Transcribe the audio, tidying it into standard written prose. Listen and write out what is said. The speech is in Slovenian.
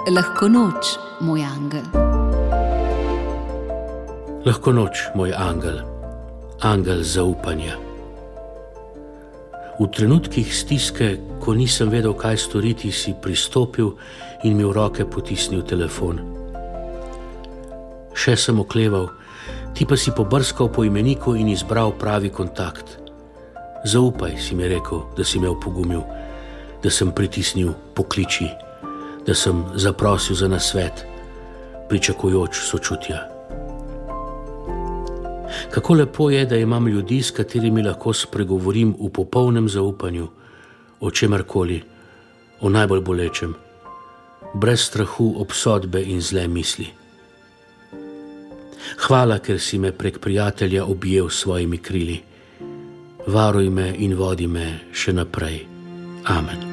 Lahko noč, moj angel. Lahko noč, moj angel, angel zaupanja. V trenutkih stiske, ko nisem vedel, kaj storiti, si pristopil in mi v roke potisnil telefon. Še sem okleval, ti pa si pobrskal po imeniku in izbral pravi kontakt. Zaupaj, si mi rekel, da si me opogumil, da sem pritisnil pokliči, da sem zaprosil za nasvet, pričakujoč sočutja. Kako lepo je, da imam ljudi, s katerimi lahko spregovorim v popolnem zaupanju, o čemarkoli, o najbolj bolečem, brez strahu obsodbe in zle misli. Hvala, ker si me prek prijatelja objel s svojimi krili. Varuj me in vodi me še naprej. Amen.